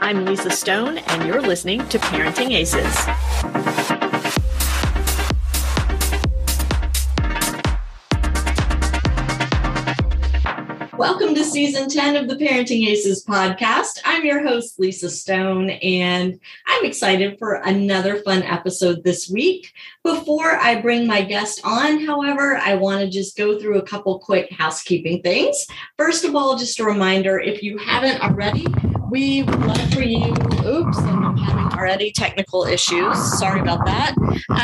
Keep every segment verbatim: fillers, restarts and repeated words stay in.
I'm Lisa Stone, and you're listening to Parenting Aces. Welcome to Season ten of the Parenting Aces podcast. I'm your host, Lisa Stone, and I'm excited for another fun episode this week. Before I bring my guest on, however, I want to just go through a couple quick housekeeping things. First of all, just a reminder, if you haven't already, we would love for you, oops, I'm having already technical issues. Sorry about that.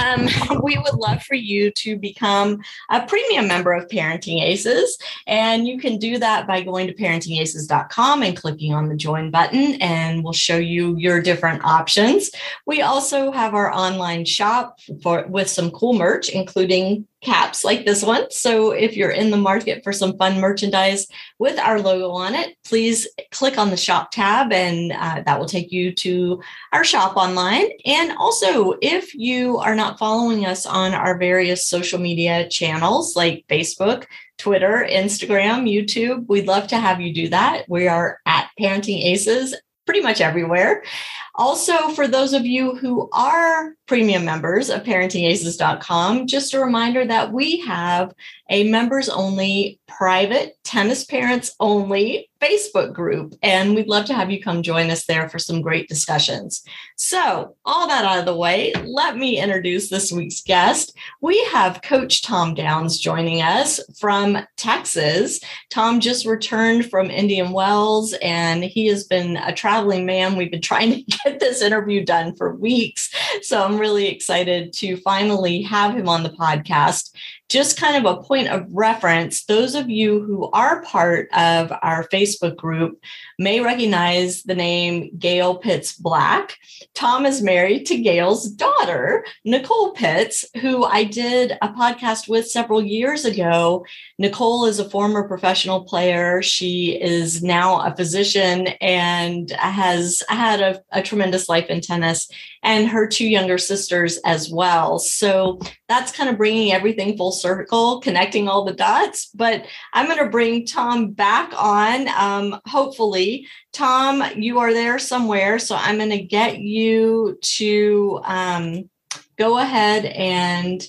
Um, we would love for you to become a premium member of Parenting Aces, and you can do that by going to parenting aces dot com and clicking on the join button, and we'll show you your different options. We also have our online shop for with some cool merch, including caps like this one. So if you're in the market for some fun merchandise with our logo on it, please click on the shop tab, and uh, that will take you to our shop online. And also, if you are not following us on our various social media channels like Facebook, Twitter, Instagram, YouTube, we'd love to have you do that. We are at Parenting Aces pretty much everywhere. Also, for those of you who are premium members of parenting aces dot com, just a reminder that we have a members-only, private, tennis parents-only Facebook group, and we'd love to have you come join us there for some great discussions. So, all that out of the way, let me introduce this week's guest. We have Coach Tom Downs joining us from Texas. Tom just returned from Indian Wells, and he has been a traveling man. We've been trying to get this interview done for weeks, so I'm really excited to finally have him on the podcast. Just kind of a point of reference, those of you who are part of our Facebook group may recognize the name Gail Pitts Black. Tom is married to Gail's daughter, Nicole Pitts, who I did a podcast with several years ago. Nicole is a former professional player. She is now a physician and has had a, a tremendous life in tennis, and her two younger sisters as well. So that's kind of bringing everything full circle, connecting all the dots. But I'm going to bring Tom back on, um, hopefully. Tom, you are there somewhere, so I'm going to get you to um, go ahead and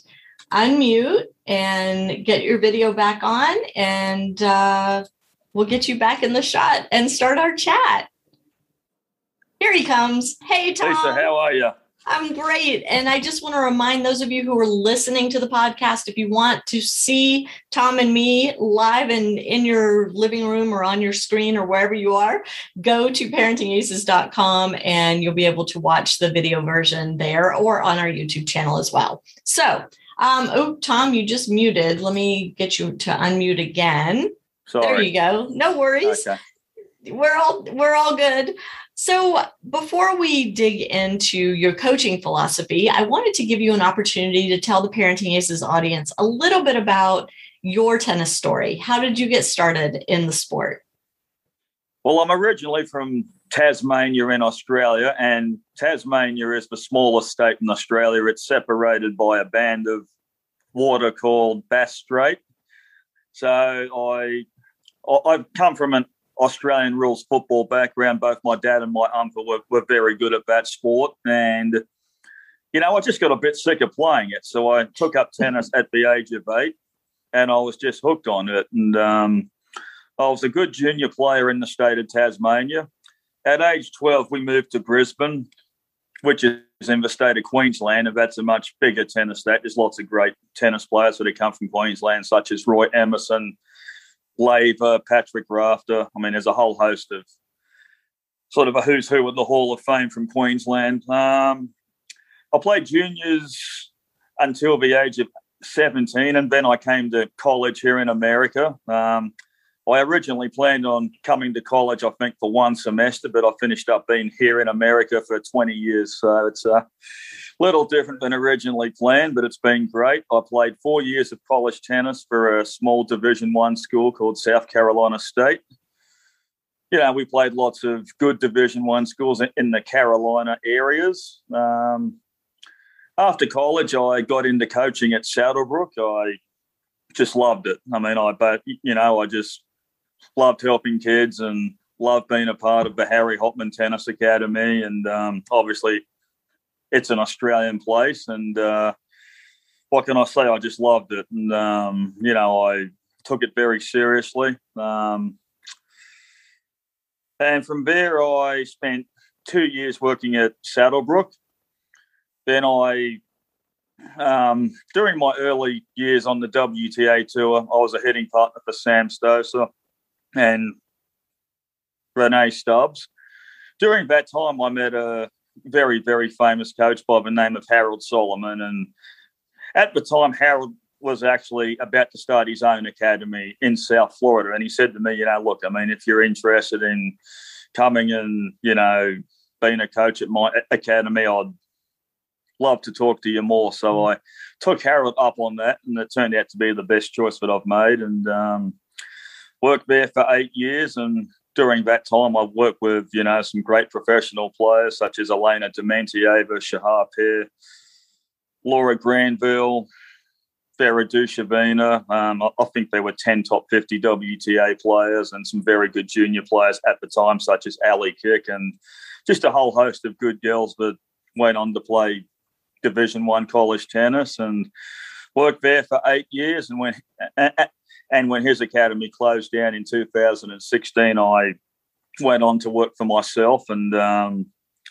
unmute and get your video back on, and uh, we'll get you back in the shot and start our chat. Here he comes. Hey, Tom. Lisa, how are you? I'm great. And I just want to remind those of you who are listening to the podcast, if you want to see Tom and me live in, in your living room or on your screen or wherever you are, go to parenting aces dot com and you'll be able to watch the video version there or on our YouTube channel as well. So, um, oh, Tom, you just muted. Let me get you to unmute again. Sorry. There you go. No worries. Okay. We're all we're all good. So before we dig into your coaching philosophy, I wanted to give you an opportunity to tell the Parenting Aces audience a little bit about your tennis story. How did you get started in the sport? Well, I'm originally from Tasmania in Australia, and Tasmania is the smallest state in Australia. It's separated by a band of water called Bass Strait. So I, I've come from an Australian rules football background. Both my dad and my uncle were, were very good at that sport. And, you know, I just got a bit sick of playing it. So I took up tennis at the age of eight, and I was just hooked on it. And um, I was a good junior player in the state of Tasmania. At age twelve, we moved to Brisbane, which is in the state of Queensland, and that's a much bigger tennis state. There's lots of great tennis players that have come from Queensland, such as Roy Emerson, Laver, Patrick Rafter. I mean, there's a whole host of sort of a who's who in the Hall of Fame from Queensland. Um, I played juniors until the age of seventeen, and then I came to college here in America. Um, I originally planned on coming to college, I think, for one semester, but I finished up being here in America for twenty years. So it's a little different than originally planned, but it's been great. I played four years of college tennis for a small Division One school called South Carolina State. You know, we played lots of good Division One schools in the Carolina areas. Um, after college, I got into coaching at Saddlebrook. I just loved it. I mean, I, but you know, I just loved helping kids and love being a part of the Harry Hopman Tennis Academy, and um, obviously it's an Australian place, and uh, what can I say? I just loved it, and um, you know, I took it very seriously. Um, and from there, I spent two years working at Saddlebrook. Then I, um, during my early years on the W T A tour, I was a hitting partner for Sam Stosur and Renee Stubbs. During that time, I met a very, very famous coach by the name of Harold Solomon. And at the time, Harold was actually about to start his own academy in South Florida. And he said to me, you know, look, I mean, if you're interested in coming and, you know, being a coach at my academy, I'd love to talk to you more. So I took Harold up on that, and it turned out to be the best choice that I've made, and um, worked there for eight years. And during that time, I've worked with, you know, some great professional players such as Elena Dementieva, Shahar Peer, Laura Granville, Vera Dushavina. Um, I, I think there were ten top fifty W T A players and some very good junior players at the time, such as Ali Kick, and just a whole host of good girls that went on to play Division One college tennis, and worked there for eight years. And when and when his academy closed down in two thousand sixteen, I went on to work for myself and um,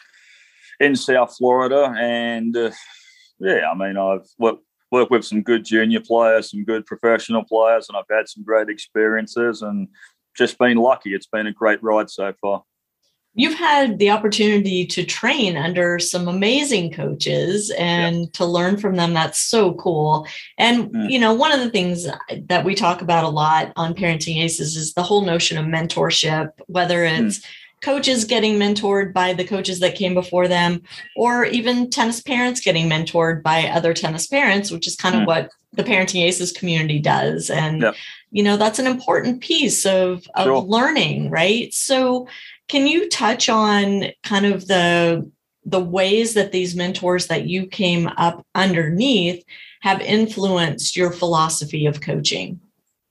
in South Florida. And uh, yeah, I mean, I've worked, worked with some good junior players, some good professional players, and I've had some great experiences and just been lucky. It's been a great ride so far. You've had the opportunity to train under some amazing coaches and yep. to learn from them. That's so cool. And, mm. you know, one of the things that we talk about a lot on Parenting Aces is the whole notion of mentorship, whether it's mm. coaches getting mentored by the coaches that came before them, or even tennis parents getting mentored by other tennis parents, which is kind mm. of what the Parenting Aces community does. And, yep. you know, that's an important piece of, of sure. learning, right? So can you touch on kind of the, the ways that these mentors that you came up underneath have influenced your philosophy of coaching?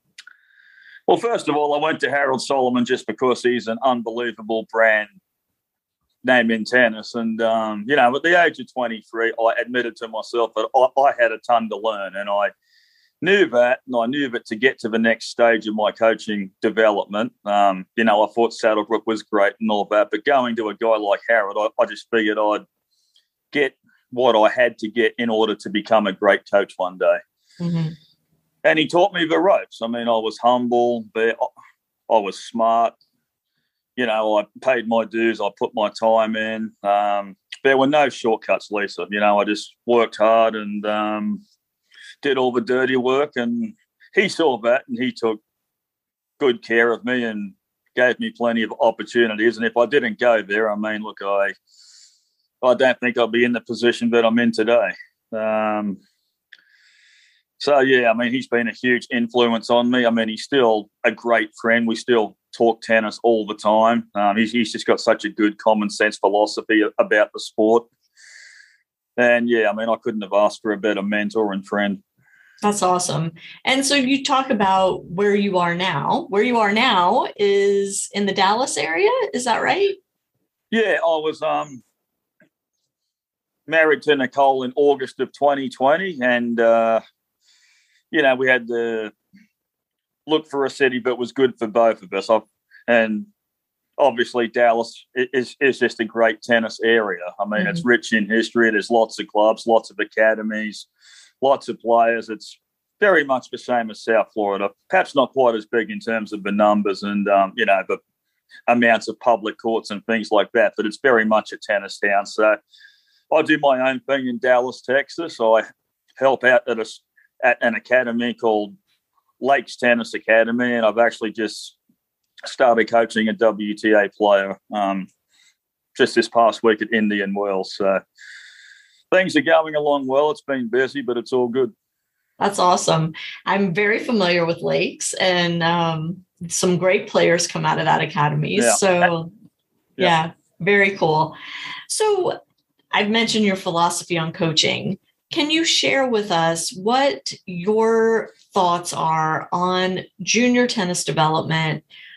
Well, first of all, I went to Harold Solomon just because he's an unbelievable brand name in tennis. And, um, you know, at the age of twenty-three, I admitted to myself that I, I had a ton to learn, and I knew that, and I knew that to get to the next stage of my coaching development, um, you know, I thought Saddlebrook was great and all that, but going to a guy like Harold, I, I just figured I'd get what I had to get in order to become a great coach one day. Mm-hmm. And he taught me the ropes. I mean, I was humble, but I was smart. You know, I paid my dues. I put my time in. Um, there were no shortcuts, Lisa. You know, I just worked hard and um, did all the dirty work, and he saw that, and he took good care of me and gave me plenty of opportunities. And if I didn't go there, I mean, look, I I don't think I'd be in the position that I'm in today. Um, so, yeah, I mean, he's been a huge influence on me. I mean, he's still a great friend. We still talk tennis all the time. Um, he's, he's just got such a good common sense philosophy about the sport. And, yeah, I mean, I couldn't have asked for a better mentor and friend. That's awesome. And so you talk about where you are now. Where you are now is in the Dallas area. Is that right? Yeah, I was um, married to Nicole in August of twenty twenty. And, uh, you know, we had to look for a city that was good for both of us. I've, and obviously Dallas is, is just a great tennis area. I mean, mm-hmm. it's rich in history. There's lots of clubs, lots of academies, lots of players. It's very much the same as South Florida. Perhaps not quite as big in terms of the numbers and, um, you know, the amounts of public courts and things like that, but it's very much a tennis town. So I do my own thing in Dallas, Texas. I help out at, a, at an academy called Lakes Tennis Academy, and I've actually just started coaching a W T A player um, just this past week at Indian Wells. So things are going along well. It's been busy, but it's all good. That's awesome. I'm very familiar with Lakes, and um, some great players come out of that academy. Yeah. So, yeah. yeah, very cool. So I've mentioned your philosophy on coaching. Can you share with us what your thoughts are on junior tennis development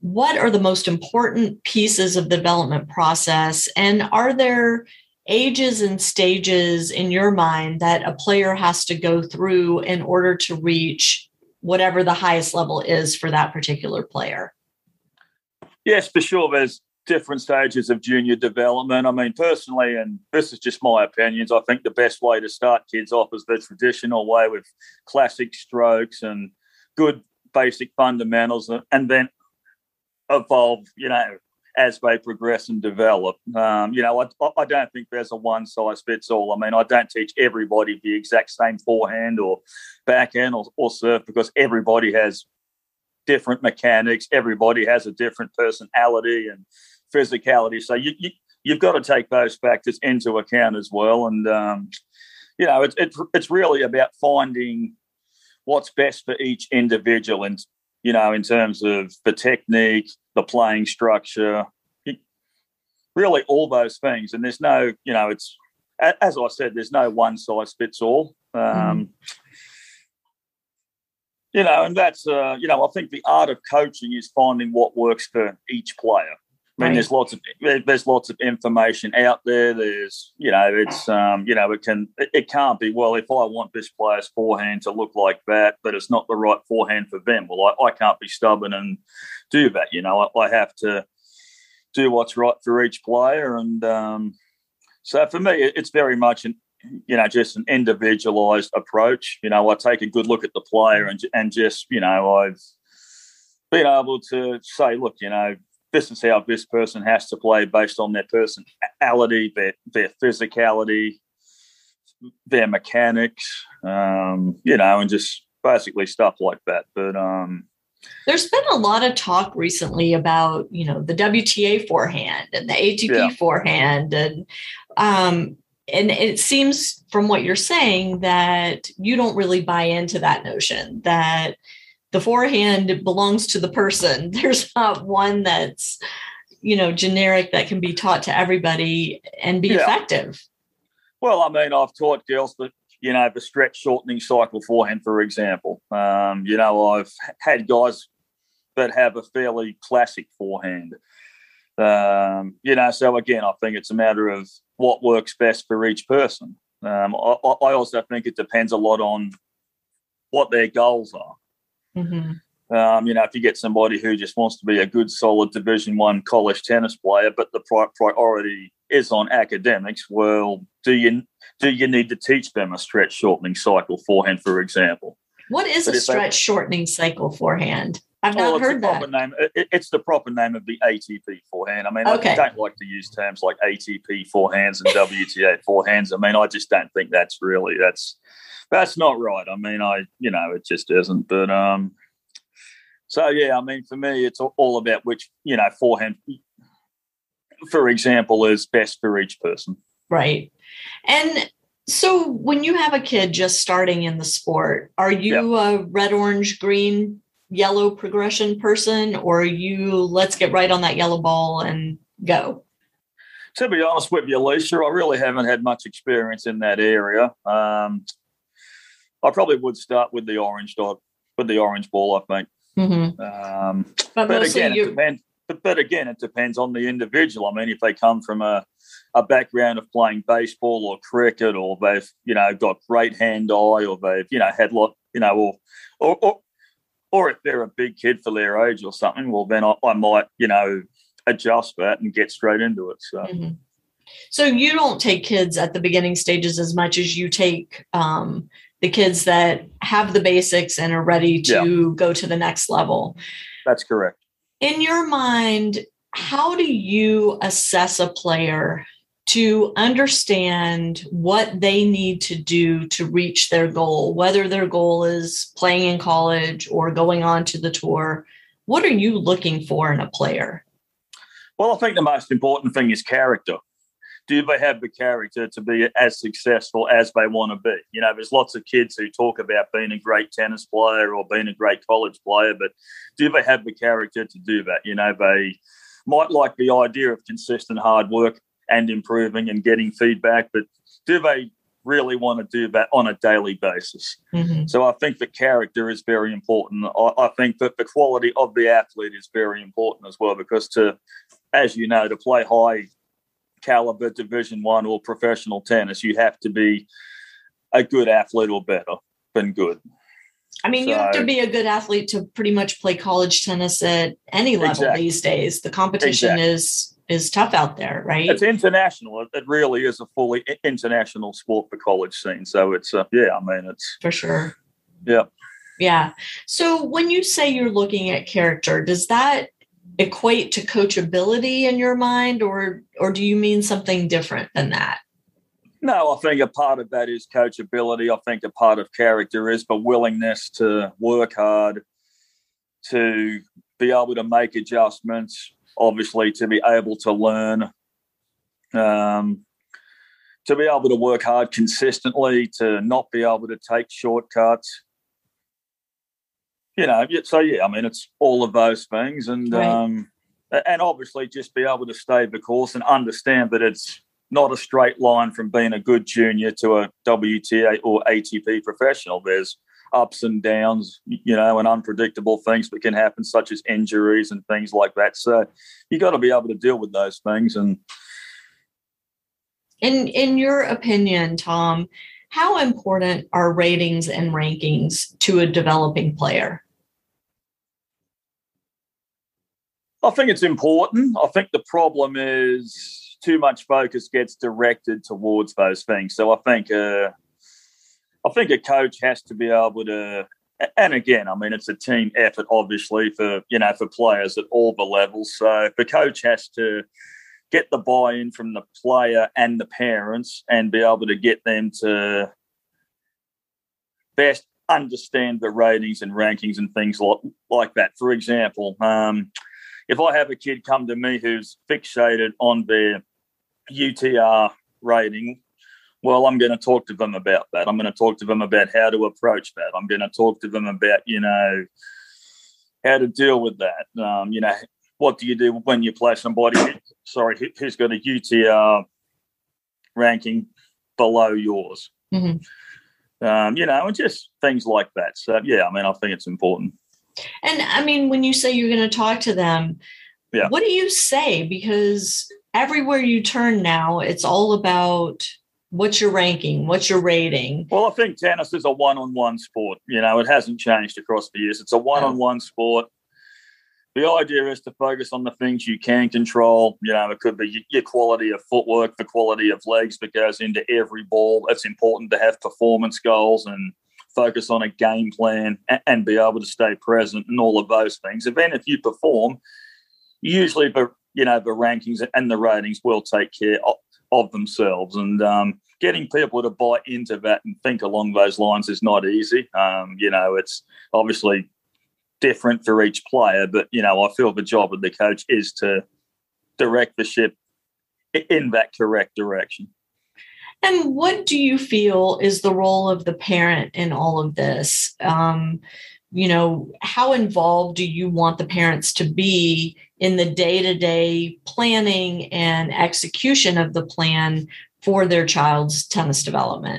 what are the most important pieces of the development process? And are there ages and stages in your mind that a player has to go through in order to reach whatever the highest level is for that particular player? Yes, for sure. There's different stages of junior development. I mean, personally, and this is just my opinions, I think the best way to start kids off is the traditional way with classic strokes and good basic fundamentals, and then evolve, you know, as they progress and develop. Um, you know, I, I don't think there's a one size fits all. I mean, I don't teach everybody the exact same forehand or backhand or, or serve, because everybody has different mechanics. Everybody has a different personality and physicality. So you, you, you've got to take those factors into account as well. And, um, you know, it's, it's, it's really about finding what's best for each individual, and you know, in terms of the technique, the playing structure, really all those things. And there's no, you know, it's, as I said, there's no one size fits all. Um, mm. You know, and that's, uh, you know, I think the art of coaching is finding what works for each player. I mean, right. there's lots of there's lots of information out there. There's, you know, it's, um, you know, it can it, it can't be, well, if I want this player's forehand to look like that, but it's not the right forehand for them, well, I, I can't be stubborn and do that. You know, I, I have to do what's right for each player. And um, so for me, it, it's very much an, you know, just an individualized approach. You know, I take a good look at the player and and just, you know, I've been able to say, look, you know, this is how this person has to play based on their personality, their their physicality, their mechanics, um, you know, and just basically stuff like that. But um, there's been a lot of talk recently about, you know, the W T A forehand and the A T P yeah. forehand, and um, and it seems from what you're saying that you don't really buy into that notion that the forehand belongs to the person. There's not one that's, you know, generic that can be taught to everybody and be yeah. effective. Well, I mean, I've taught girls that, you know, the stretch shortening cycle forehand, for example. Um, you know, I've had guys that have a fairly classic forehand. Um, you know, so again, I think it's a matter of what works best for each person. Um, I, I also think it depends a lot on what their goals are. Mm-hmm. Um, you know, if you get somebody who just wants to be a good, solid Division One college tennis player, but the pri- priority is on academics, well, do you do you need to teach them a stretch shortening cycle forehand, for example? What is but a stretch they, shortening cycle forehand? I've not oh, heard that. Name, it, it's the proper name of the A T P forehand. I mean, okay. I don't like to use terms like A T P forehands and W T A forehands. I mean, I just don't think that's really that's. That's not right. I mean, I, you know, it just isn't. But, um, so, yeah, I mean, for me, it's all about which, you know, forehand, for example, is best for each person. Right. And so when you have a kid just starting in the sport, are you yep. a red, orange, green, yellow progression person, or are you, let's get right on that yellow ball and go? To be honest with you, Lisa, I really haven't had much experience in that area. Um, I probably would start with the orange dot, with the orange ball, I think. Mm-hmm. Um, but but again, you... it depends, but, but again, it depends on the individual. I mean, if they come from a, a background of playing baseball or cricket, or they've, you know, got great hand eye, or they've, you know, had lot, you know, or or or, or if they're a big kid for their age or something, well, then I, I might, you know, adjust that and get straight into it. So. Mm-hmm. So you don't take kids at the beginning stages as much as you take um, the kids that have the basics and are ready to yeah. go to the next level. That's correct. In your mind, how do you assess a player to understand what they need to do to reach their goal, whether their goal is playing in college or going on to the tour? What are you looking for in a player? Well, I think the most important thing is character. Do they have the character to be as successful as they want to be? You know, there's lots of kids who talk about being a great tennis player or being a great college player, but do they have the character to do that? You know, they might like the idea of consistent hard work and improving and getting feedback, but do they really want to do that on a daily basis. Mm-hmm. So I think the character is very important. I, I think that the quality of the athlete is very important as well, because to, as you know, to play high caliber Division One or professional tennis, you have to be a good athlete or better than good. I mean, so, you have to be a good athlete to pretty much play college tennis at any level exactly. these days. The competition exactly. is is tough out there, right? It's international. It, it really is a fully international sport for college scene. So it's, uh, yeah, I mean, it's... For sure. Yeah. Yeah. So when you say you're looking at character, does that equate to coachability in your mind, or or do you mean something different than that? No, I think a part of that is coachability. I think a part of character is the willingness to work hard, to be able to make adjustments, obviously to be able to learn, um, to be able to work hard consistently, to not be able to take shortcuts. You know, so yeah, I mean, it's all of those things. And, right. um, and obviously just be able to stay the course and understand that it's not a straight line from being a good junior to a W T A or A T P professional. There's ups and downs, you know, and unpredictable things that can happen, such as injuries and things like that. So you got to be able to deal with those things. And in in your opinion, Tom, how important are ratings and rankings to a developing player? I think it's important. I think the problem is too much focus gets directed towards those things. So I think uh, I think a coach has to be able to, and again, I mean, it's a team effort, obviously, for, you know, for players at all the levels. So the coach has to get the buy-in from the player and the parents and be able to get them to best understand the ratings and rankings and things like, like that. For example, um, if I have a kid come to me who's fixated on their U T R rating, well, I'm going to talk to them about that. I'm going to talk to them about how to approach that. I'm going to talk to them about, you know, how to deal with that. Um, you know, what do you do when you play somebody, sorry, who's got a U T R ranking below yours? Mm-hmm. Um, you know, and just things like that. So, yeah, I mean, I think it's important. And, I mean, when you say you're going to talk to them, yeah. what do you say? Because everywhere you turn now, it's all about what's your ranking, what's your rating. Well, I think tennis is a one-on-one sport. You know, it hasn't changed across the years. It's a one-on-one sport. The idea is to focus on the things you can control. You know, it could be your quality of footwork, the quality of legs that goes into every ball. It's important to have performance goals and focus on a game plan and be able to stay present and all of those things. And then if you perform, usually the, you know, the rankings and the ratings will take care of, of themselves. And um, getting people to buy into that and think along those lines is not easy. Um, you know, it's obviously different for each player, but, you know, I feel the job of the coach is to direct the ship in that correct direction. And what do you feel is the role of the parent in all of this? Um, you know, how involved do you want the parents to be in the day-to-day planning and execution of the plan for their child's tennis development?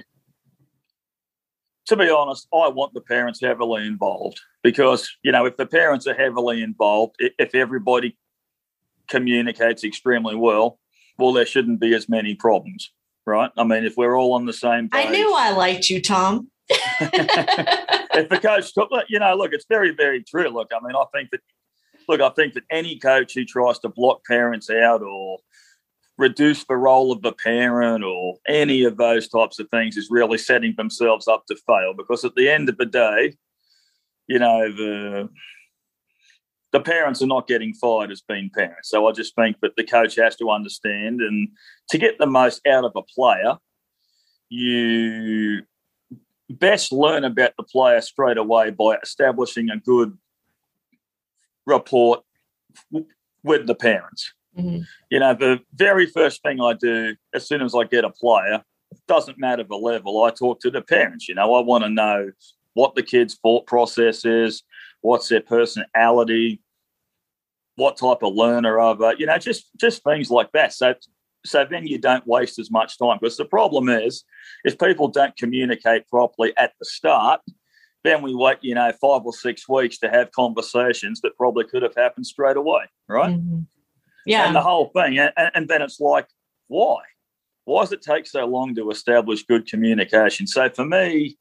To be honest, I want the parents heavily involved because, you know, if the parents are heavily involved, if everybody communicates extremely well, well, there shouldn't be as many problems, right? I mean, if we're all on the same page. I knew I liked you, Tom. If the coach, you know, look, it's very, very true. Look, I mean, I think that, look, I think that any coach who tries to block parents out or reduce the role of the parent or any of those types of things is really setting themselves up to fail, because at the end of the day, you know, the the parents are not getting fired as being parents. So I just think that the coach has to understand, and to get the most out of a player, you best learn about the player straight away by establishing a good rapport with the parents. Mm-hmm. You know, the very first thing I do as soon as I get a player, doesn't matter the level, I talk to the parents. You know, I want to know what the kid's thought process is, what's their personality, what type of learner are they, you know, just, just things like that. So, so then you don't waste as much time. Because the problem is, if people don't communicate properly at the start, then we wait, you know, five or six weeks to have conversations that probably could have happened straight away, right? Mm-hmm. Yeah. And the whole thing. And, and then it's like, why? Why does it take so long to establish good communication? So for me,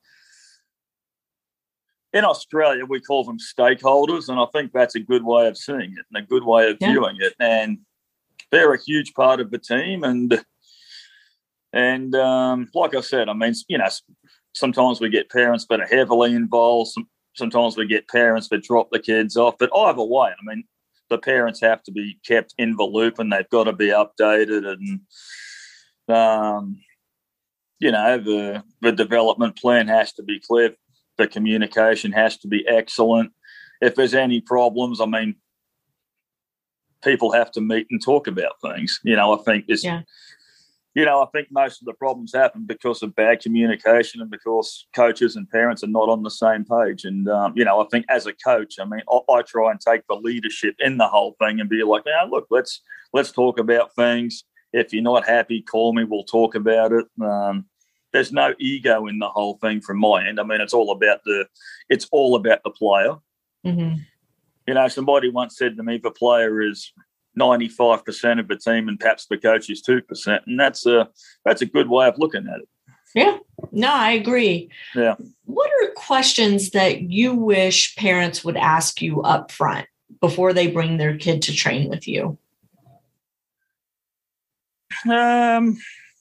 in Australia, we call them stakeholders, and I think that's a good way of seeing it and a good way of yeah. viewing it. And they're a huge part of the team. And, and um, like I said, I mean, you know, sometimes we get parents that are heavily involved. Some, sometimes we get parents that drop the kids off. But either way, I mean, the parents have to be kept in the loop and they've got to be updated. And, um, you know, the, the development plan has to be clear. The communication has to be excellent. If there's any problems, I mean, people have to meet and talk about things. You know, I think this, yeah. you know, I think most of the problems happen because of bad communication and because coaches and parents are not on the same page. And, um, you know, I think as a coach, I mean, I, I try and take the leadership in the whole thing and be like, now, look, let's, let's talk about things. If you're not happy, call me. We'll talk about it. Um, There's no ego in the whole thing from my end. I mean, it's all about the, it's all about the player. Mm-hmm. You know, somebody once said to me, the player is ninety-five percent of the team and perhaps the coach is two percent. And that's a, that's a good way of looking at it. Yeah, no, I agree. Yeah. What are questions that you wish parents would ask you up front before they bring their kid to train with you? Um,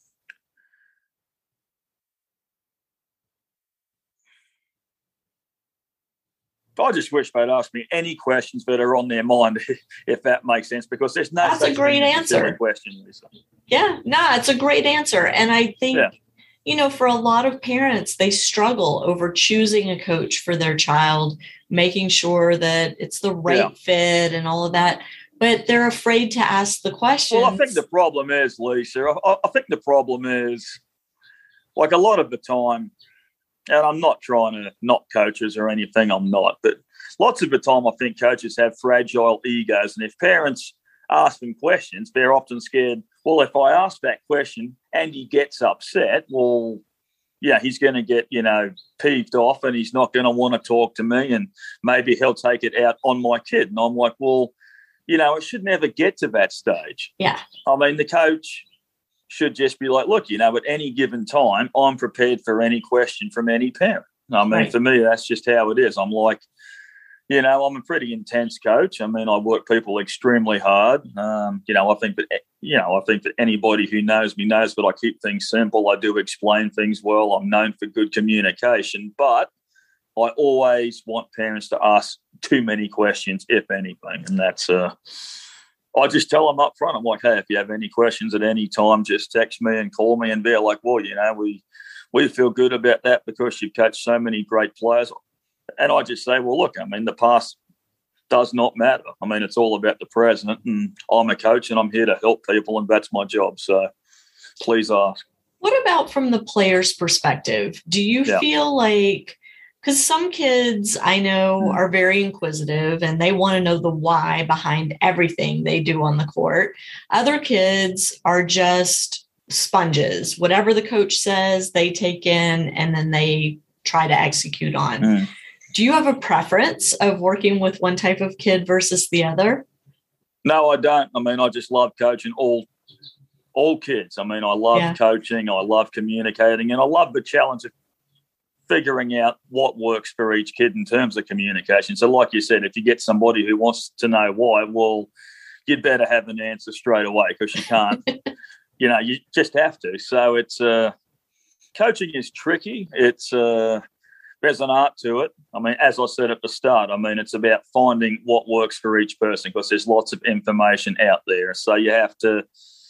I just wish they'd ask me any questions that are on their mind, if that makes sense, because there's no. That's a great answer. Question, Lisa. Yeah, no, it's a great answer. And I think, yeah. you know, for a lot of parents, they struggle over choosing a coach for their child, making sure that it's the right yeah. fit and all of that. But they're afraid to ask the questions. Well, I think the problem is, Lisa, I, I think the problem is, like a lot of the time, and I'm not trying to knock coaches or anything, I'm not. But lots of the time I think coaches have fragile egos. And if parents ask them questions, they're often scared, well, if I ask that question and he gets upset, well, yeah, he's going to get, you know, peeved off and he's not going to want to talk to me and maybe he'll take it out on my kid. And I'm like, well, you know, it should never get to that stage. Yeah. I mean, the coach should just be like, look, you know, at any given time, I'm prepared for any question from any parent. I mean, right. for me, that's just how it is. I'm like, you know, I'm a pretty intense coach. I mean, I work people extremely hard. Um, you know, I think that, you know, I think that anybody who knows me knows that I keep things simple. I do explain things well. I'm known for good communication, but I always want parents to ask too many questions, if anything. And that's, uh, I just tell them up front, I'm like, hey, if you have any questions at any time, just text me and call me. And they're like, well, you know, we we feel good about that because you've coached so many great players. And I just say, well, look, I mean, the past does not matter. I mean, it's all about the present. And I'm a coach and I'm here to help people and that's my job. So please ask. What about from the player's perspective? Do you yeah. feel like, because some kids I know are very inquisitive and they want to know the why behind everything they do on the court. Other kids are just sponges. Whatever the coach says, they take in and then they try to execute on. Mm. Do you have a preference of working with one type of kid versus the other? No, I don't. I mean, I just love coaching all all kids. I mean, I love yeah. coaching. I love communicating. And I love the challenge of figuring out what works for each kid in terms of communication. So like you said, if you get somebody who wants to know why, well, you'd better have an answer straight away because you can't, you know, you just have to. So it's, uh, coaching is tricky. It's, uh, there's an art to it. I mean, as I said at the start, I mean, it's about finding what works for each person because there's lots of information out there. So you have to,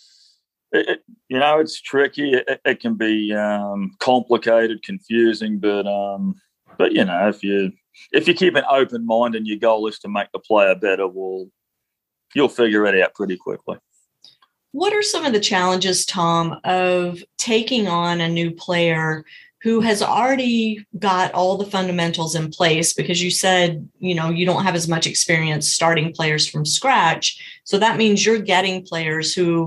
It, it, you know, it's tricky. It, it can be um, complicated, confusing, but um, but you know, if you if you keep an open mind and your goal is to make the player better, well, you'll figure it out pretty quickly. What are some of the challenges, Tom, of taking on a new player who has already got all the fundamentals in place? Because you said, you know, you don't have as much experience starting players from scratch, so that means you're getting players who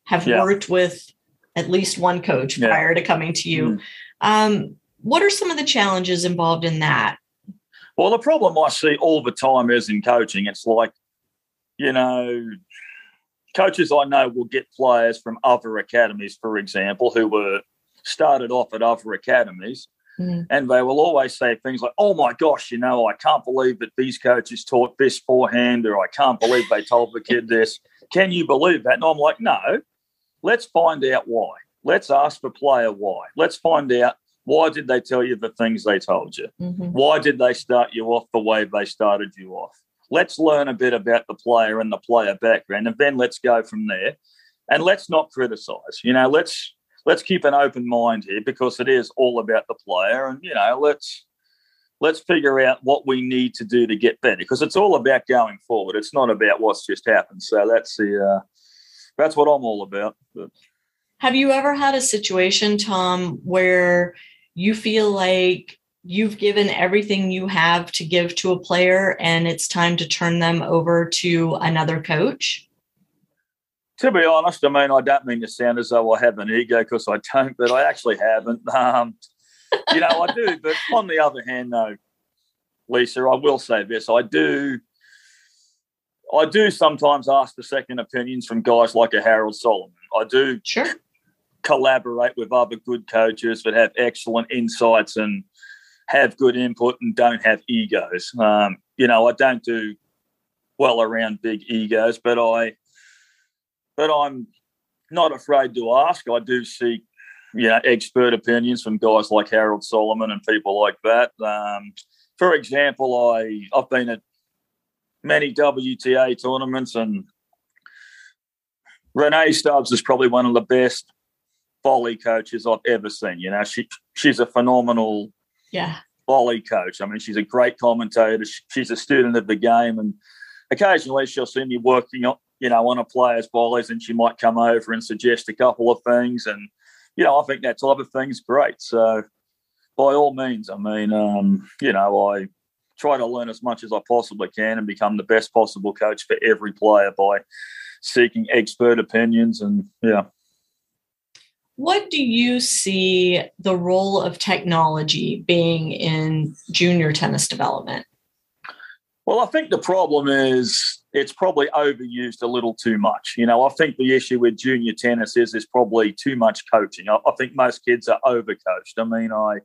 have yeah. worked with at least one coach yeah. prior to coming to you. Mm. Um, what are some of the challenges involved in that? Well, the problem I see all the time is in coaching, it's like, you know, coaches I know will get players from other academies, for example, who were started off at other academies, mm. and they will always say things like, oh, my gosh, you know, I can't believe that these coaches taught this forehand, or I can't believe they told the kid this. Can you believe that? And I'm like, no, let's find out why. Let's ask the player why. Let's find out, why did they tell you the things they told you? Mm-hmm. Why did they start you off the way they started you off? Let's learn a bit about the player and the player background, and then let's go from there. And let's not criticise. You know, let's let's keep an open mind here, because it is all about the player. And, you know, let's let's figure out what we need to do to get better, because it's all about going forward. It's not about what's just happened. So that's the uh, that's what I'm all about. But. Have you ever had a situation, Tom, where you feel like you've given everything you have to give to a player and it's time to turn them over to another coach? To be honest, I mean, I don't mean to sound as though I have an ego, because I don't, but I actually haven't. Um, you know, I do. But on the other hand, though, Lisa, I will say this. I do I do sometimes ask for second opinions from guys like a Harold Solomon. I do sure. collaborate with other good coaches that have excellent insights and have good input and don't have egos. Um, you know, I don't do well around big egos, but I, but I'm not afraid to ask. I do seek, you know, expert opinions from guys like Harold Solomon and people like that. Um, for example, I I've been at many W T A tournaments, and Renee Stubbs is probably one of the best volley coaches I've ever seen. You know, she she's a phenomenal yeah volley coach. I mean, she's a great commentator. She's a student of the game, and occasionally she'll see me working on, you know, on a player's volleys, and she might come over and suggest a couple of things. And, you know, I think that type of thing's great. So by all means, I mean, um, you know, I try to learn as much as I possibly can and become the best possible coach for every player by seeking expert opinions. And, yeah. What do you see the role of technology being in junior tennis development? Well, I think the problem is it's probably overused a little too much. You know, I think the issue with junior tennis is is probably too much coaching. I, I think most kids are overcoached. I mean, I,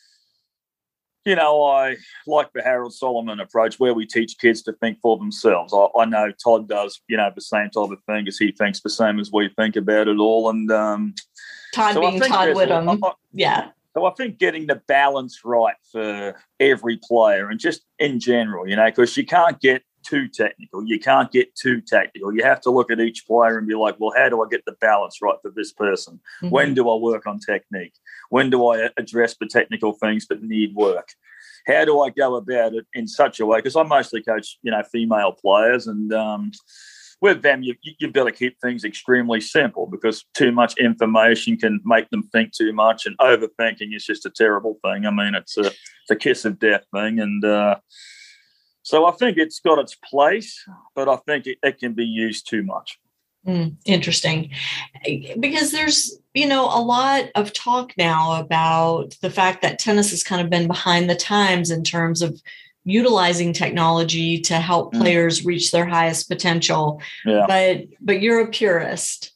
you know, I like the Harold Solomon approach where we teach kids to think for themselves. I, I know Todd does, you know, the same type of thing, as he thinks the same as we think about it all. And um, Todd so being Todd Whittam, I, I, yeah. So I think getting the balance right for every player and just in general, you know, because you can't get too technical. You can't get too tactical. You have to look at each player and be like, well, how do I get the balance right for this person? Mm-hmm. When do I work on technique? When do I address the technical things that need work? How do I go about it in such a way? Because I mostly coach, you know, female players, and um, with them, you, you've got to keep things extremely simple, because too much information can make them think too much, and overthinking is just a terrible thing. I mean, it's a, it's a kiss of death thing. And uh, so I think it's got its place, but I think it, it can be used too much. Mm, interesting. Because there's, you know, a lot of talk now about the fact that tennis has kind of been behind the times in terms of utilizing technology to help players mm. reach their highest potential. Yeah. But but you're a purist.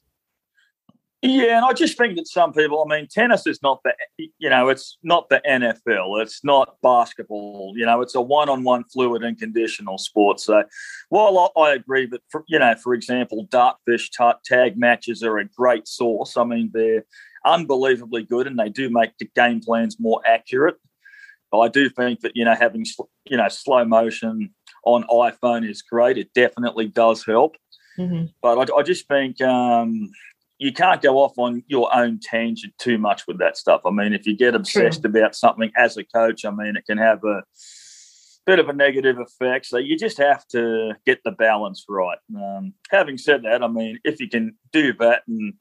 Yeah, and I just think that some people, I mean, tennis is not the, you know, it's not the N F L. It's not basketball. You know, it's a one-on-one fluid and conditional sport. So while I agree that, for, you know, for example, Dartfish tag matches are a great source. I mean, they're unbelievably good and they do make the game plans more accurate. I do think that, you know, having, you know, slow motion on iPhone is great. It definitely does help. Mm-hmm. But I, I just think um, you can't go off on your own tangent too much with that stuff. I mean, if you get obsessed True. about something as a coach, I mean, it can have a bit of a negative effect. So you just have to get the balance right. Um, having said that, I mean, if you can do that and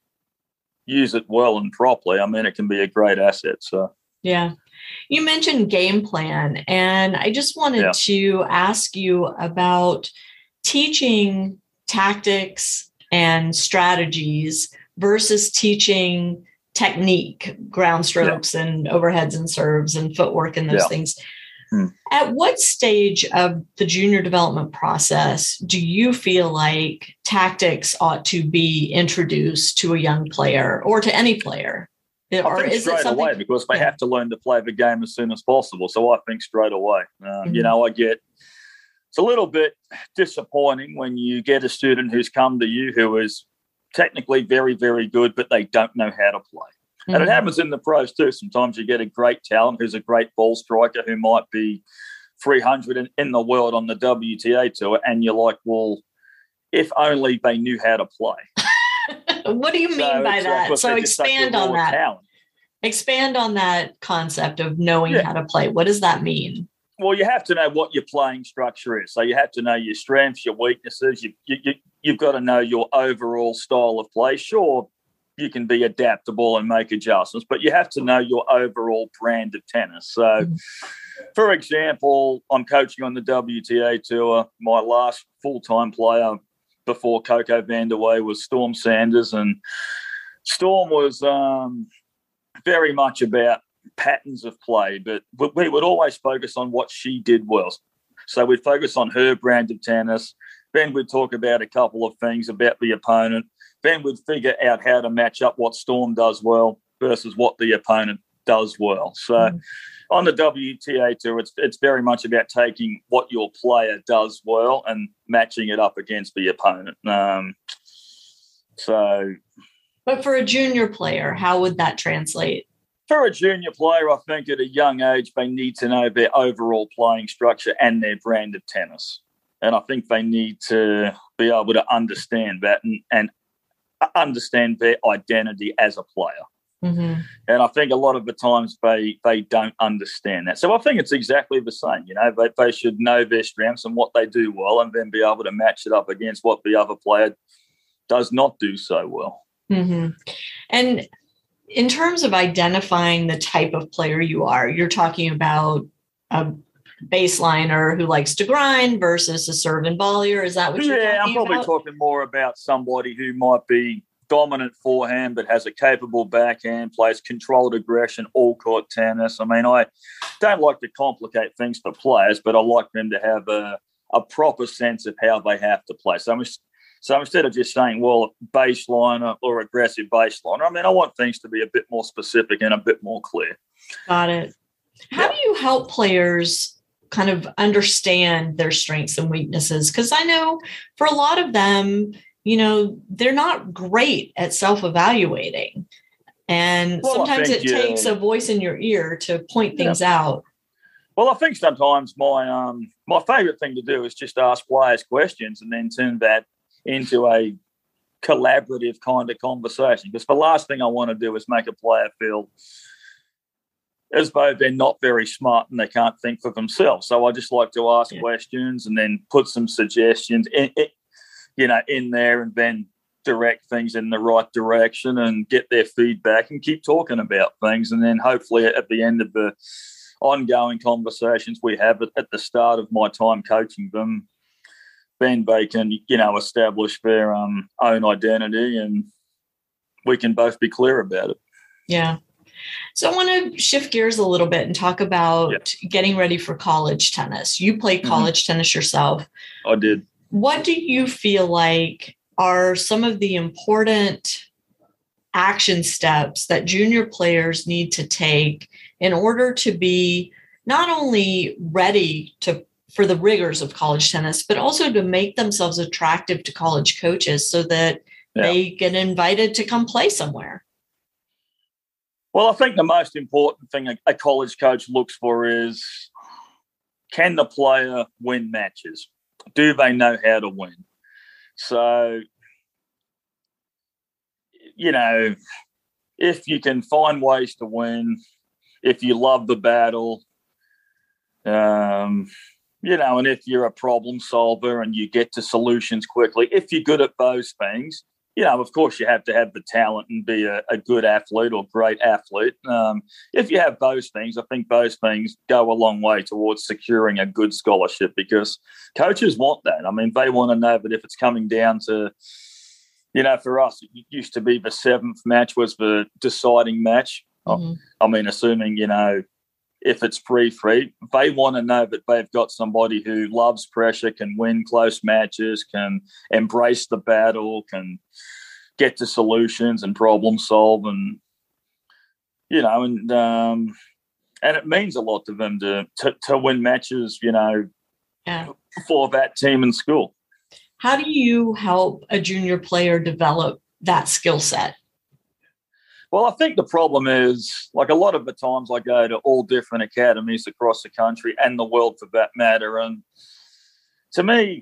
use it well and properly, I mean, it can be a great asset. So, yeah. You mentioned game plan, and I just wanted yeah. to ask you about teaching tactics and strategies versus teaching technique, ground strokes yeah. and overheads and serves and footwork and those yeah. things. Hmm. At what stage of the junior development process do you feel like tactics ought to be introduced to a young player or to any player? I or think is straight it something- away because they yeah. have to learn to play the game as soon as possible. So I think straight away. Um, mm-hmm. You know, I get it's a little bit disappointing when you get a student who's come to you who is technically very, very good, but they don't know how to play. Mm-hmm. And it happens in the pros too. Sometimes you get a great talent who's a great ball striker who might be three hundred in, in the world on the W T A tour, and you're like, well, if only they knew how to play. What do you mean so by that? Uh, so expand on that. Talent. Expand on that concept of knowing yeah. how to play. What does that mean? Well, you have to know what your playing structure is. So you have to know your strengths, your weaknesses. You, you, you, you've got to know your overall style of play. Sure, you can be adaptable and make adjustments, but you have to know your overall brand of tennis. So, mm-hmm. for example, I'm coaching on the W T A tour. My last full-time player before Coco Vandeweghe was Storm Sanders, and Storm was um, very much about patterns of play, but we would always focus on what she did well. So we'd focus on her brand of tennis. Then we'd talk about a couple of things about the opponent. Then we'd figure out how to match up what Storm does well versus what the opponent does well. So mm. on the W T A tour, it's it's very much about taking what your player does well and matching it up against the opponent. Um, so, but for a junior player, how would that translate? For a junior player, I think at a young age, they need to know their overall playing structure and their brand of tennis. And I think they need to be able to understand that and, and understand their identity as a player. Mm-hmm. And I think a lot of the times they they don't understand that. So I think it's exactly the same. You know, they, they should know their strengths and what they do well and then be able to match it up against what the other player does not do so well. Mm-hmm. And in terms of identifying the type of player you are, you're talking about a baseliner who likes to grind versus a serve and volleyer. Is that what you're yeah, talking about? Yeah, I'm probably talking more about somebody who might be dominant forehand but has a capable backhand, plays controlled aggression, all-court tennis. I mean, I don't like to complicate things for players, but I like them to have a, a proper sense of how they have to play. So I'm just So instead of just saying, well, baseliner or aggressive baseliner, I mean, I want things to be a bit more specific and a bit more clear. Got it. How yeah. do you help players kind of understand their strengths and weaknesses? Because I know for a lot of them, you know, they're not great at self-evaluating. And well, sometimes think, it yeah. takes a voice in your ear to point things yeah. out. Well, I think sometimes my um, my favorite thing to do is just ask players questions and then turn that into a collaborative kind of conversation. Because the last thing I want to do is make a player feel as though they're not very smart and they can't think for themselves. So I just like to ask yeah. questions and then put some suggestions in, in, you know, in there and then direct things in the right direction and get their feedback and keep talking about things. And then hopefully at the end of the ongoing conversations we have at, at the start of my time coaching them, then they can, you know, establish their um, own identity and we can both be clear about it. Yeah. So I want to shift gears a little bit and talk about yeah. getting ready for college tennis. You played college mm-hmm. tennis yourself. I did. What do you feel like are some of the important action steps that junior players need to take in order to be not only ready to for the rigors of college tennis, but also to make themselves attractive to college coaches so that yeah. they get invited to come play somewhere? Well, I think the most important thing a, a college coach looks for is, can the player win matches? Do they know how to win? So, you know, if you can find ways to win, if you love the battle, um, you know, and if you're a problem solver and you get to solutions quickly, if you're good at those things, you know, of course you have to have the talent and be a, a good athlete or great athlete. Um, if you have those things, I think those things go a long way towards securing a good scholarship because coaches want that. I mean, they want to know that if it's coming down to, You know, for us, it used to be the seventh match was the deciding match. Mm-hmm. I mean, assuming, you know, if it's free-free, they want to know that they've got somebody who loves pressure, can win close matches, can embrace the battle, can get to solutions and problem solve, and, you know, and um, and it means a lot to them to, to, to win matches, you know, yeah. for that team in school. How do you help a junior player develop that skill set? Well, I think the problem is, like, a lot of the times I go to all different academies across the country and the world for that matter. And to me,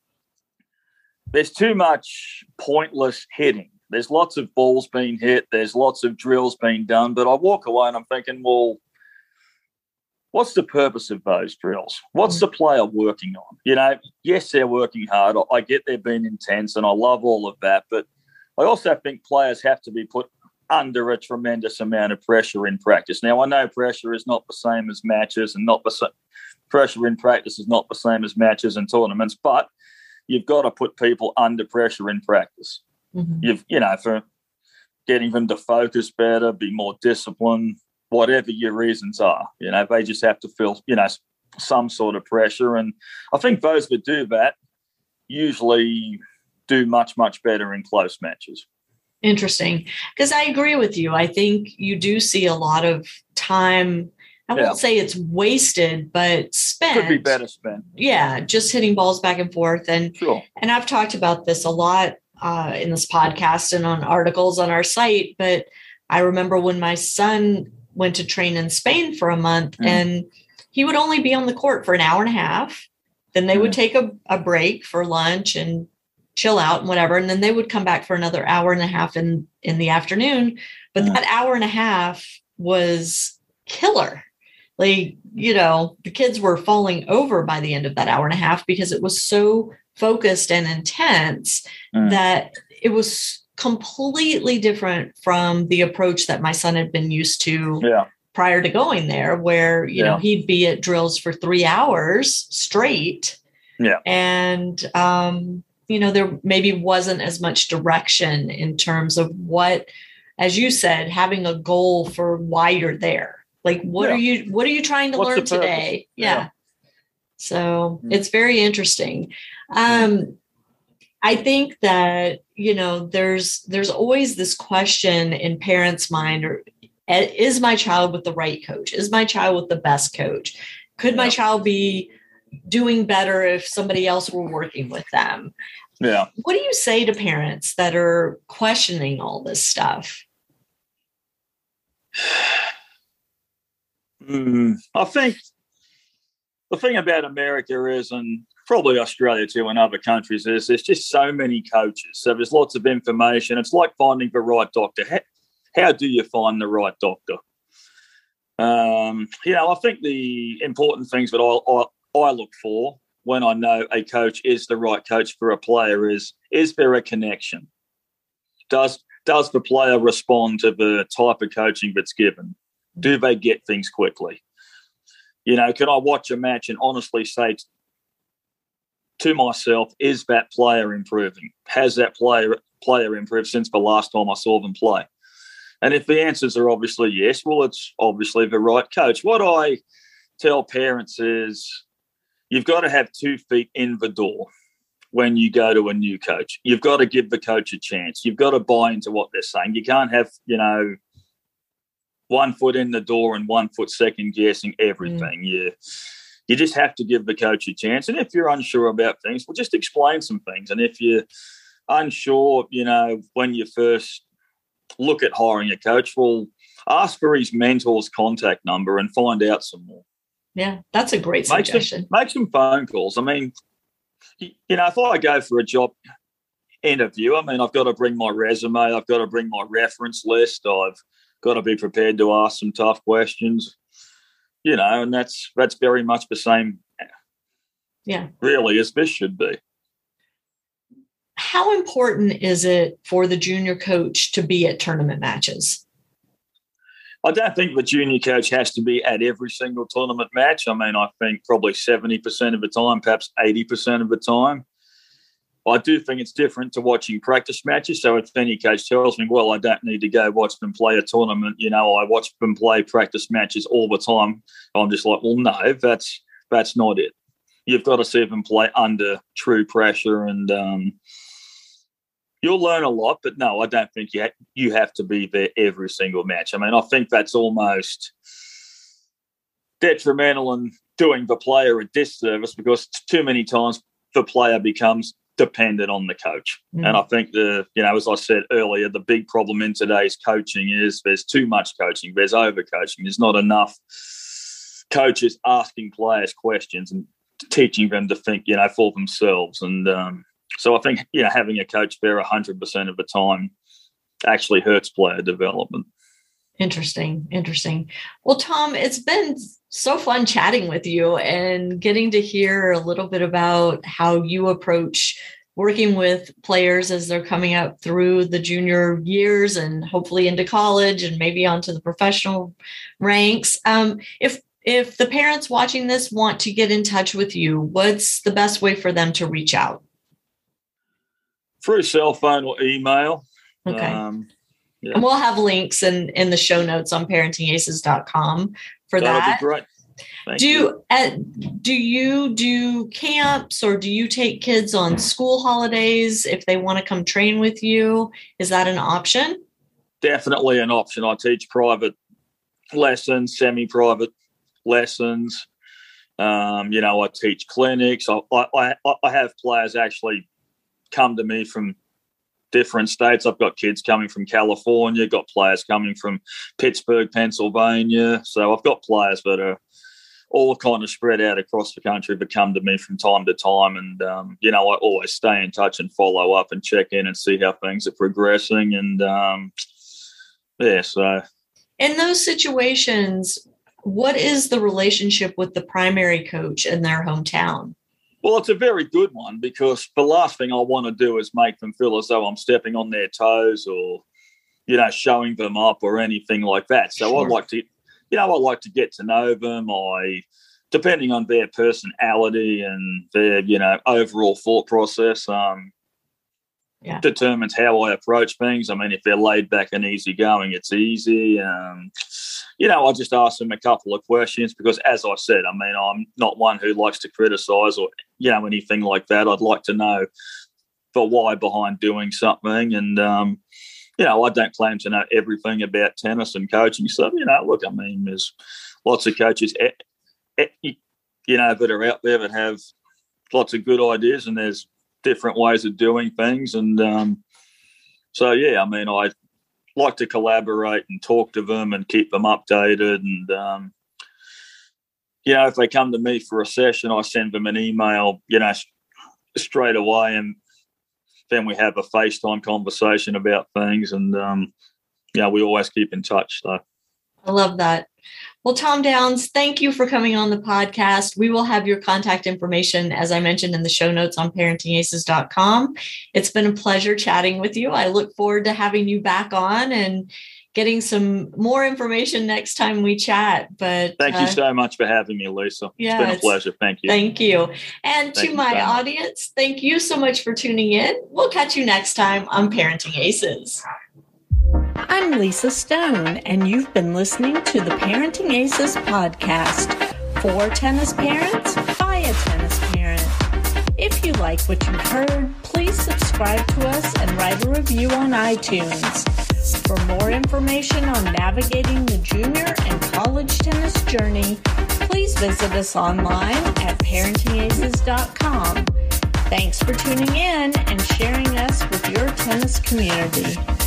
there's too much pointless hitting. There's lots of balls being hit. There's lots of drills being done. But I walk away and I'm thinking, well, what's the purpose of those drills? What's the player working on? You know, yes, they're working hard. I get they're being intense and I love all of that. But I also think players have to be put under a tremendous amount of pressure in practice. Now, I know pressure is not the same as matches and not the same, pressure in practice is not the same as matches and tournaments, but you've got to put people under pressure in practice. Mm-hmm. You've, you know, for getting them to focus better, be more disciplined, whatever your reasons are. You know, they just have to feel, you know, some sort of pressure. And I think those that do that usually do much, much better in close matches. Interesting. Because I agree with you. I think you do see a lot of time. I won't yeah. say it's wasted, but spent. Could be better spent. Yeah, just hitting balls back and forth. And, sure. and I've talked about this a lot uh, in this podcast and on articles on our site. But I remember when my son went to train in Spain for a month mm. and he would only be on the court for an hour and a half. Then they mm. would take a, a break for lunch and chill out and whatever. And then they would come back for another hour and a half in, in the afternoon. But mm. that hour and a half was killer. Like, you know, the kids were falling over by the end of that hour and a half because it was so focused and intense mm. that it was completely different from the approach that my son had been used to yeah. prior to going there, where, you yeah. know, he'd be at drills for three hours straight. Yeah. And, um, you know, there maybe wasn't as much direction in terms of what, as you said, having a goal for why you're there. Like, what yeah. are you, what are you trying to What's learn today? Yeah. yeah. So mm-hmm. it's very interesting. Um, I think that, you know, there's, there's always this question in parents' mind, or is my child with the right coach? Is my child with the best coach? Could yeah. my child be doing better if somebody else were working with them? Yeah. What do you say to parents that are questioning all this stuff? mm, I think the thing about America is, and probably Australia too and other countries, is there's just so many coaches. So there's lots of information. It's like finding the right doctor. How, how do you find the right doctor? Um, you know, I think the important things that I, I, I look for when I know a coach is the right coach for a player is, is there a connection? Does does the player respond to the type of coaching that's given? Do they get things quickly? You know, can I watch a match and honestly say to myself, is that player improving? Has that player player improved since the last time I saw them play? And if the answers are obviously yes, well, it's obviously the right coach. What I tell parents is, you've got to have two feet in the door when you go to a new coach. You've got to give the coach a chance. You've got to buy into what they're saying. You can't have, you know, one foot in the door and one foot second guessing everything. Mm. You, you just have to give the coach a chance. And if you're unsure about things, well, just explain some things. And if you're unsure, you know, when you first look at hiring a coach, well, ask for his mentor's contact number and find out some more. Yeah, that's a great make suggestion. Some, make some phone calls. I mean, you know, if I go for a job interview, I mean, I've got to bring my resume. I've got to bring my reference list. I've got to be prepared to ask some tough questions, you know, and that's that's very much the same, yeah, really, as this should be. How important is it for the junior coach to be at tournament matches? I don't think the junior coach has to be at every single tournament match. I mean, I think probably seventy percent of the time, perhaps eighty percent of the time. I do think it's different to watching practice matches. So if any coach tells me, well, I don't need to go watch them play a tournament, you know, I watch them play practice matches all the time, I'm just like, well, no, that's that's not it. You've got to see them play under true pressure, and um, you'll learn a lot. But no, I don't think you ha- you have to be there every single match. I mean, I think that's almost detrimental and doing the player a disservice, because too many times the player becomes dependent on the coach. Mm. And I think the, you know, as I said earlier, the big problem in today's coaching is there's too much coaching. There's over coaching. There's not enough coaches asking players questions and teaching them to think, you know, for themselves. And um, so I think, you know, having a coach there one hundred percent of the time actually hurts player development. Interesting. Interesting. Well, Tom, it's been so fun chatting with you and getting to hear a little bit about how you approach working with players as they're coming up through the junior years and hopefully into college and maybe onto the professional ranks. Um, if if the parents watching this want to get in touch with you, what's the best way for them to reach out? Through cell phone or email. Okay. Um, Yeah. And we'll have links in, in the show notes on parenting aces dot com for That'll that. Be great. Thank do you. Uh, do you do camps, or do you take kids on school holidays if they want to come train with you? Is that an option? Definitely an option. I teach private lessons, semi-private lessons. Um, you know, I teach clinics. I, I, I have players actually come to me from different states. I've got kids coming from California, got players coming from Pittsburgh, Pennsylvania. So I've got players that are all kind of spread out across the country that come to me from time to time. And, um, you know, I always stay in touch and follow up and check in and see how things are progressing. And, um, yeah, so. In those situations, what is the relationship with the primary coach in their hometown? Well, it's a very good one, because the last thing I want to do is make them feel as though I'm stepping on their toes or, you know, showing them up or anything like that. So sure. I'd like to, you know, I like to get to know them. I, depending on their personality and their, you know, overall thought process, um, yeah. determines how I approach things. I mean, if they're laid back and easygoing, it's easy. Um, you know, I just ask them a couple of questions, because, as I said, I mean, I'm not one who likes to criticise or, you know, anything like that. I'd like to know the why behind doing something. And, um, you know, I don't claim to know everything about tennis and coaching. So, you know, look, I mean, there's lots of coaches, you know, that are out there that have lots of good ideas, and there's different ways of doing things. And um, so, yeah, I mean, I like to collaborate and talk to them and keep them updated. And, um, you know, if they come to me for a session, I send them an email, you know, straight away. And then we have a FaceTime conversation about things. And, um, you know, we always keep in touch. So I love that. Well, Tom Downs, thank you for coming on the podcast. We will have your contact information, as I mentioned, in the show notes on parenting aces dot com. It's been a pleasure chatting with you. I look forward to having you back on and getting some more information next time we chat. But thank uh, you so much for having me, Lisa. Yeah, it's been a pleasure. Thank you. Thank you. And thank to you my so audience, thank you so much for tuning in. We'll catch you next time on Parenting Aces. I'm Lisa Stone, and you've been listening to the Parenting Aces podcast. For tennis parents, by a tennis parent. If you like what you've heard, please subscribe to us and write a review on iTunes. For more information on navigating the junior and college tennis journey, please visit us online at parenting aces dot com. Thanks for tuning in and sharing us with your tennis community.